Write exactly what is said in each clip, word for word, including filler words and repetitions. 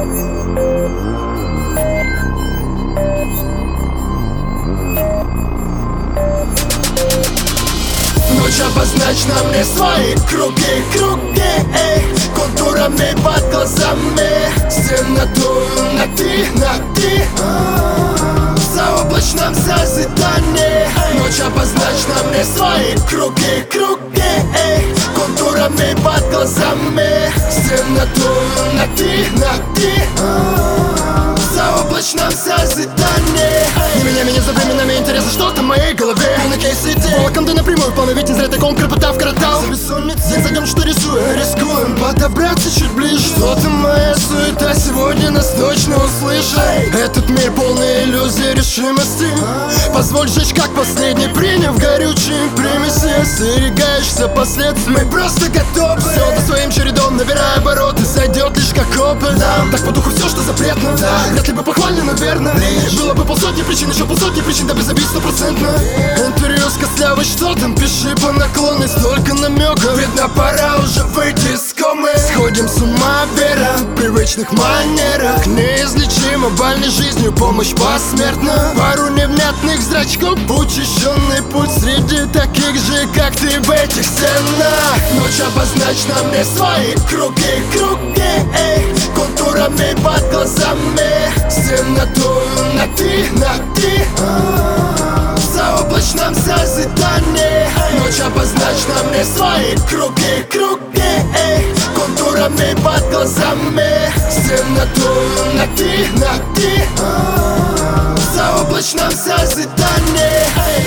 Ночь обозначена мне свои круги, круги, эй, контурами под глазами. Стена дую на ты, на ты, в заоблачном созидании. Ночь обозначена мне свои круги, круги, эй, контурами под глазами. Стена дую на ты, на ты, в заоблачном созидании. Не меня, меня за временами интересно, что там в моей голове. На кейс-сити, волоком ты напрямую, полный ведь не зря таком крепота вкоротал. За бессонницей, день за днем что рисую, рискуем подобраться чуть ближе. Что-то моя суета сегодня нас точно услышит. Этот мир полный иллюзий решимости. Позволь жечь как последний, приняв горючие примеси. Остерегаешься последствий, мы просто готовы. Все до своим чередом, набирая обороты, сойдет лишь как опыт. Так по духу все, что запретно, вряд ли бы похвально, наверное. Было бы полсотни причин, еще полсотни причин, дабы забить стопроцентно. Интервью с костлявой, что там, пиши по наклонной, столько намеков. Видно, пора уже выйти из комы. Сходим с ума, вера в привычных манерах. Неизлечимо больной жизнью помощь посмертна. Пару невнятных зрачков, учащенный путь среди таких же, как ты в этих стенах. Ночь обозначена мне свои круги, круги, эй, контурами под глазами. Стена дую на ты, на ты, в заоблачном созидании. Ночь обозначена мне свои круги, круги, эй, контурами под глазами. Стена дую на ты, на ты, в заоблачном созидании.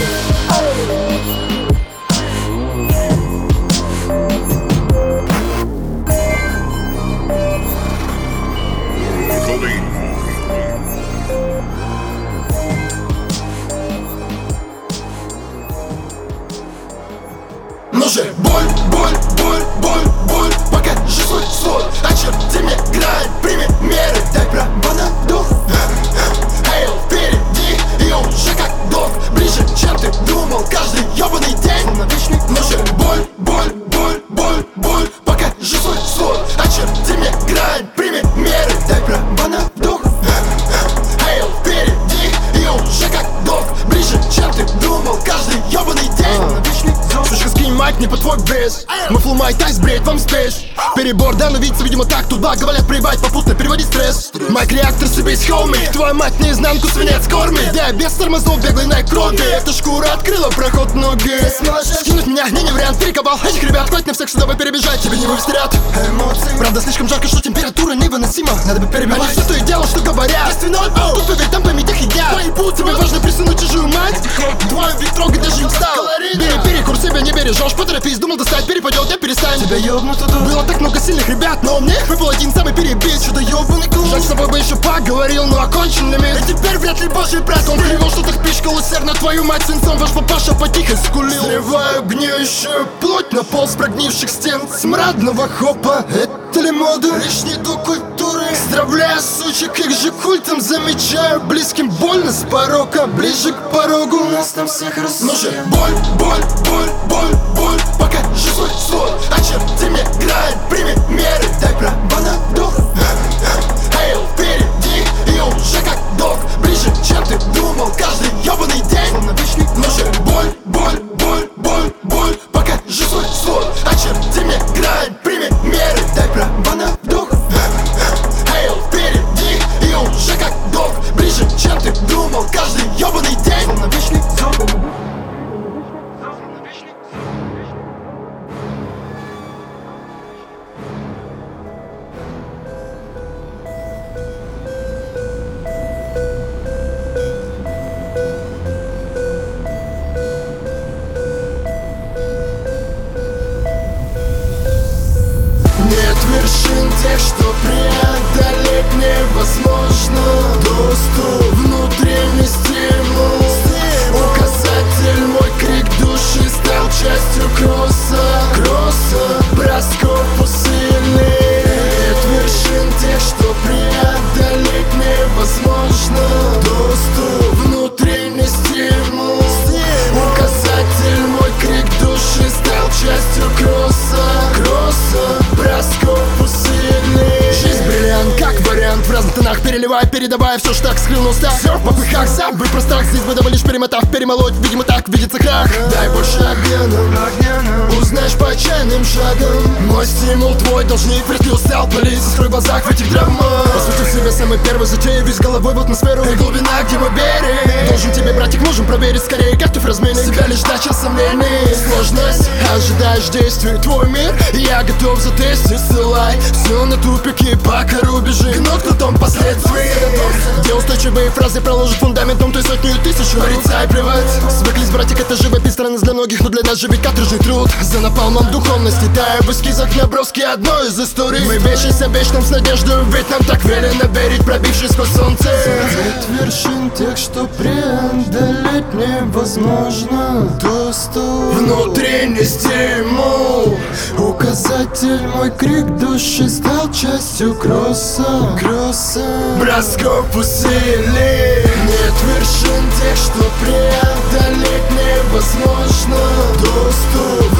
Ну же, боль, боль, боль, боль, боль, покажи свой ствол, очерти мне грань, прими меры, дай право на дух. Эй, впереди, и уже как док, ближе, чем ты думал, каждый ебаный день на вечный. Ну же, боль, боль, боль, боль, боль, покажи свой ствол, очерти мне грань, прими меры, дай право на дух. Эй, впереди, и уже как док, ближе, чем ты думал, каждый ебаный день на вечный. Слушай, скинь майк, не по твой бейс. Мы флу май тайс, бреет вам спейс. Перебор, да, но видится, видимо, так туда. Говорят, приебать, попутно переводить стресс. Майк реактор, себе хоуми. Твоя мать наизнанку свинец кормит. Да, без тормозов, беглый на крови. Эта шкура открыла проход ноги. Скинуть меня, не, не вариант, перекопал этих ребят. Хватит на всех, что давай перебежать, тебе не выстрят эмоции. Правда, слишком жарко, что температура невыносима. Надо бы перебивать. Они все то и дело, что говорят. Тут поверь, там пойми, тех едят. Поебу, тебе важно присунуть чужую мать. Твой вид трогать даже не стал. Бери перекур, себя не бережешь. Поторопись, думал достать, перепадет, не перестань. Тебя ёбнуто тут. Было так много сильных ребят, но мне выпал один самый перебить. Чудо ёбаный клуб. Жаль, с тобой бы еще поговорил, но окончен лимит. И теперь вряд ли божий брат. Он плевал, что так пичкал усердно твою мать. Свинцом ваш папаша потихо скулил. Срываю гниющую плоть на пол с прогнивших стен. Смрадного хопа, это ли мода? Лишний дух культуры. Здравляю, сучек, их же культом замечаю. Близким больно с порока, ближе к порогу. Нас там всех рассудят. Ну же, боль, боль, боль, боль, боль, покажи свой ствол, очерти мне грань, прими меры, дай право на дух. Эй, впереди, и уже как док, ближе, чем ты думал, каждый ебаный день на вечный. Ну же, боль, боль, боль, боль, боль, покажи свой ствол, очерти мне грань, прими меры, дай право на дух. Эй, впереди, и уже как док, ближе, чем ты думал, каждый ебаный день на вечный. Нет вершин тех, что преодолеть невозможно. Доступ, внутренний стимул. Указатель, мой крик души стал частью кросса. Кросса, бросков усиленный. Нет вершин тех, что преодолеть невозможно. Доступ, внутренний стимул. Указатель, мой крик души стал частью кросса. Кросса, бросков усиленный. Жизнь бриллиант, как вариант, переливай, передавай все, что так скрыл на устах. Все в попыхах, сам бы простак. Здесь бы лишь перемотав, перемолоть. Видимо так видится крах. Дай больше огня нам, узнаешь по отчаянным шагам. Мой стимул твой должник, вряд ли устал палить. Скрой в глазах в этих драмах. Посвятил себе самый первый затею, весь головой в атмосферу. И глубина, где мой берег. Должен тебе, братик, нужен проверить скорее, как ты в размене. Себя лишь дача сомнений. Сложность, ожидаешь действий. Твой мир, я готов затестить. Ссылай все на тупики, пока рубежи. Гнут кнутом последствия. Где устойчивые фразы проложат фундаментом той сотню и тысячу. Порицай, плевать. Свыклись, братик, это живопись, странность для многих, но для нас же ведь каторжный труд. За напалмом духовности, тая в эскизах наброски одной из историй. Мы вещимся вечным с надеждой, ведь нам так велено верить, пробившись сквозь солнце. Нет вершин тех, что преодолеть невозможно. Доступ, внутренний стимул. Указатель, мой крик души стал частью кросса, кросса. Бросков усилий. Нет вершин тех, что преодолеть невозможно. Доступ,